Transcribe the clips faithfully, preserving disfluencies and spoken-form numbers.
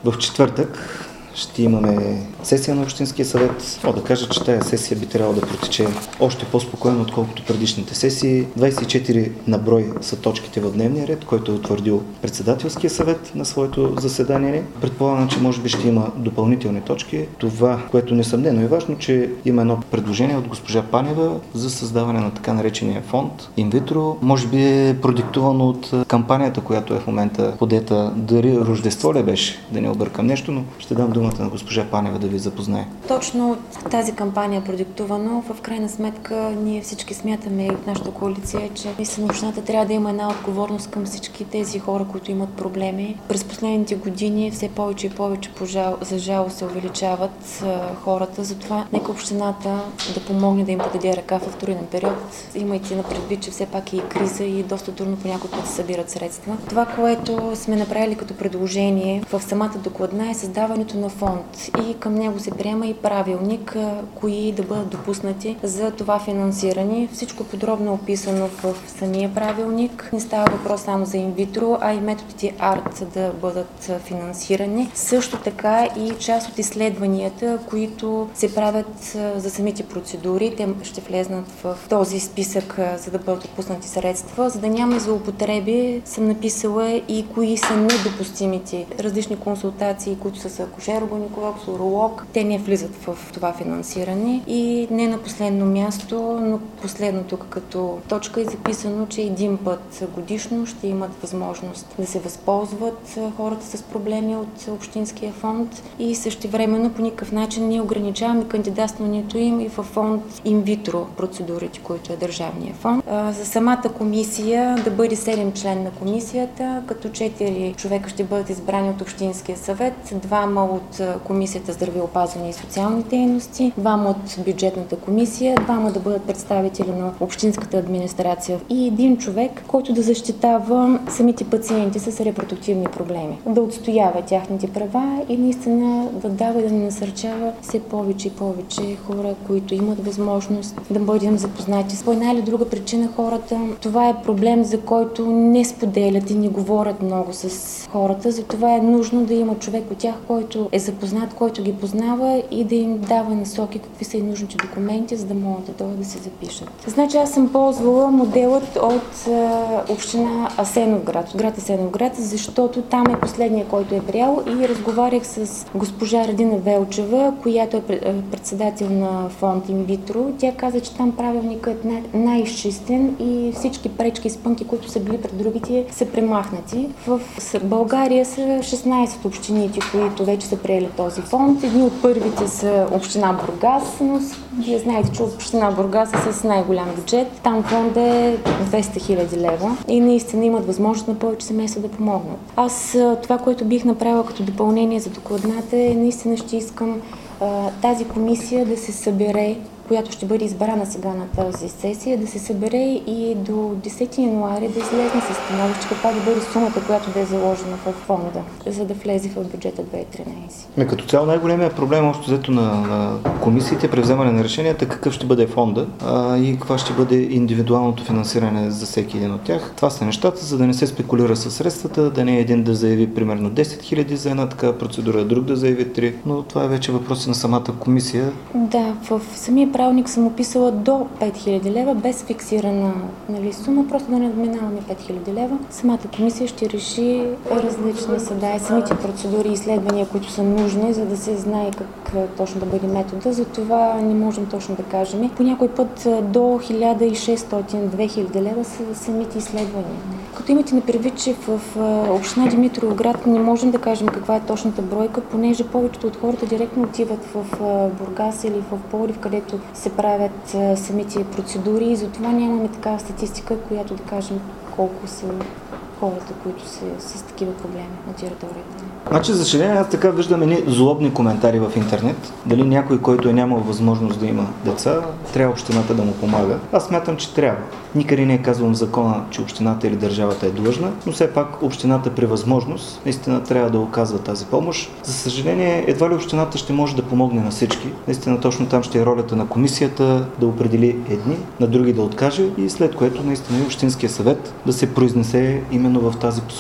В четвъртък ще имаме сесия на Общинския съвет. Мога да кажа, че тази сесия би трябвало да протече още по-спокойно, отколкото предишните сесии. двадесет и четири на брой са точките в дневния ред, който е утвърдил председателския съвет на своето заседание. Предполагам, че може би ще има допълнителни точки. Това, което несъмнено е важно, че има едно предложение от госпожа Панева за създаване на така наречения фонд инвитро. Може би е продиктувано от кампанията, която е в момента подета. Дали Рождество ли беше, да не объркам нещо, но ще дам дума на госпожа Панева да ви запознае. Точно тази кампания е продиктувана. В крайна сметка ние всички смятаме и в нашата коалиция, че наистина общината трябва да има една отговорност към всички тези хора, които имат проблеми. През последните години все повече и повече, пожал, за жал, се увеличават а, хората. Затова нека общината да помогне да им подаде ръка в труден период. Имайте на предвид, че все пак е и криза и доста трудно по някой път се събират средства. Това, което сме направили като предложение в самата докладна е създаването на фонд и към него се приема и правилник, кои да бъдат допуснати за това финансиране. Всичко подробно е описано в самия правилник. Не става въпрос само за инвитро, а и методите арт да бъдат финансирани. Също така и част от изследванията, които се правят за самите процедури, те ще влезнат в този списък, за да бъдат отпуснати средства. За да няма злоупотреби, съм написала и кои са недопустимите различни консултации, които са с акушер-гинеколог, с уролог. Те не влизат в това финансиране. И не на последно място, но последно тук като точка е записано, че един път годишно ще имат възможност да се възползват хората с проблеми от Общинския фонд и същевременно по никакъв начин не ограничаваме кандидатстването им и в фонд инвитро процедурите, които е държавния фонд. За самата комисия да бъде седем член на комисията, като четири човека ще бъдат избрани от Общинския съвет, двама от Комисията здравеопазване и социални дейности, двама от бюджетната комисия, двама да бъдат представители на общинската администрация и един човек, който да защитава самите пациенти с репродуктивни проблеми, да отстоява тяхните права и наистина да дава и да ни насърчава все повече и повече хора, които имат възможност да бъдем запознати. По една или друга причина хората, това е проблем, за който не споделят и не говорят много с хората, затова е нужно да има човек от тях, който е запознат, който ги познава и да им дава насоки какви са и нужните документи, за да могат да дойдат да се запишат. Значи аз съм ползвала моделът от е, община Асеновград, от град Асеновград, защото там е последния, който е приел и разговарях с госпожа Радина Велчева, която е председател на фонд инвитро. Тя каза, че там правилникът е най-изчистен и всички пречки и спънки, които са били пред другите, са премахнати. В България са шестнадесет общините, които вече са приели този фонд. Едни от първите са община Бургас, но вие знаете, че община Бургас е с най-голям бюджет. Там фондът е двеста хиляди лева и наистина имат възможност на повече семейства да помогнат. Аз това, което бих направила като допълнение за докладната е, наистина ще искам а, тази комисия да се събере, която ще бъде избрана сега на тази сесия, да се събере и до десети януари да излезне със становище каква да бъде сумата, която да е заложена в фонда, за да влезе в бюджета две хиляди и тринадесета. Като цяло най-големият проблем общо взето на, на комисиите при вземане на решенията, какъв ще бъде фонда а, и каква ще бъде индивидуалното финансиране за всеки един от тях. Това са нещата, за да не се спекулира със средствата, да не е един да заяви примерно десет хиляди за една такава процедура, друг да заяви три, но това е вече въпрос на самата комисия. Да, в самия правилник съм описала до пет хиляди лева, без фиксирана, нали, сума, просто да не надминаваме пет хиляди лева. Самата комисия ще реши различни съда и самите процедури и изследвания, които са нужни, за да се знае как точно да бъде метода. За това не можем точно да кажем. По някой път до хиляда и шестстотин до две хиляди лева са самите изследвания. Като имате на предвид, че в община Димитровград не можем да кажем каква е точната бройка, понеже повечето от хората директно отиват в Бургас или в Пловдив, където се правят самите процедури и затова нямаме такава статистика, която да кажем колко са хората, които са с такива проблеми на територията. Значи, за съжаление, аз така виждам едни злобни коментари в интернет. Дали някой, който е нямал възможност да има деца, трябва общината да му помага. Аз смятам, че трябва. Никъде не е казвам в закона, че общината или държавата е длъжна, но все пак общината при възможност наистина трябва да оказва тази помощ. За съжаление, едва ли общината ще може да помогне на всички. Наистина точно там ще е ролята на комисията да определи едни, на други да откаже и след което наистина и Общинския съвет да се произнесе именно в тази посока.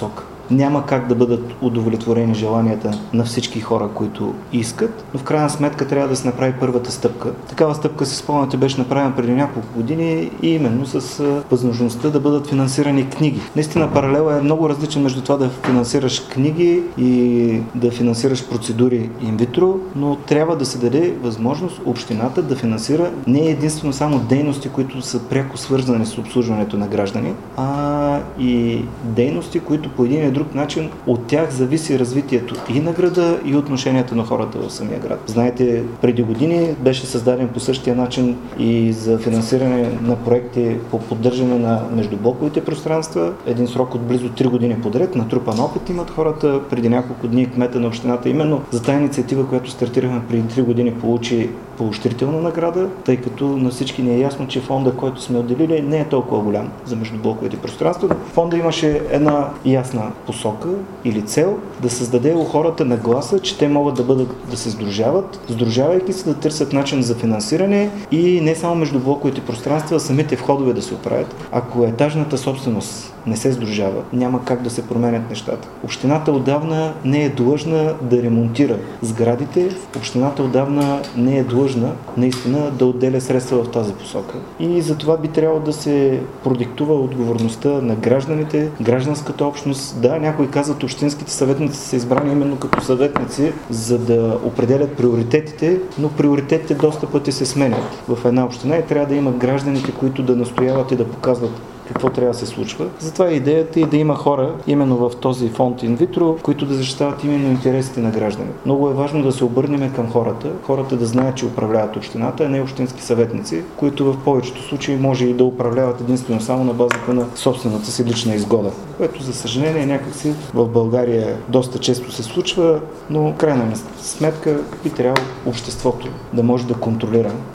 няма как да бъдат удовлетворени желанията на всички хора, които искат, но в крайна сметка трябва да се направи първата стъпка. Такава стъпка, си спомняте, беше направена преди няколко години и именно с възможността да бъдат финансирани книги. Наистина паралела е много различен между това да финансираш книги и да финансираш процедури инвитро, но трябва да се даде възможност общината да финансира не единствено само дейности, които са пряко свързани с обслужването на граждани, а и дейности, които по един или друг начин от тях зависи развитието и на града, и отношенията на хората в самия град. Знаете, преди години беше създаден по същия начин и за финансиране на проекти по поддържане на междублоковите пространства. Един срок от близо три години подред. Натрупан опит имат хората. Преди няколко дни кмета на общината именно за тази инициатива, която стартирахме преди три години, получи поощрителна награда, тъй като на всички ни е ясно, че фонда, който сме отделили, не е толкова голям за междублоковите пространства. Фонда имаше една ясна посока или цел да създаде у хората нагласа, че те могат да бъдат да се сдружават, сдружавайки се да търсят начин за финансиране и не само междублоковите пространства, а самите входове да се оправят. Ако етажната собственост не се сдружава, няма как да се променят нещата. Общината отдавна не е длъжна да ремонтира сградите, общината отдавна не е длъжна наистина да отделя средства в тази посока. И за това би трябвало да се продиктува отговорността на гражданите, гражданската общност. Да, някои казват, общинските съветници са избрани именно като съветници, за да определят приоритетите, но приоритетите доста пъти се сменят в една община и трябва да има гражданите, които да настояват и да показват какво трябва да се случва. Затова идеята е да има хора именно в този фонд инвитро, които да защитават именно интересите на гражданите. Много е важно да се обърнем към хората, хората да знаят, че управляват общината, а не общински съветници, които в повечето случаи може и да управляват единствено само на базата на собствената си лична изгода, което за съжаление някакси в България доста често се случва, но крайна сметка би трябвало обществото да може да контролира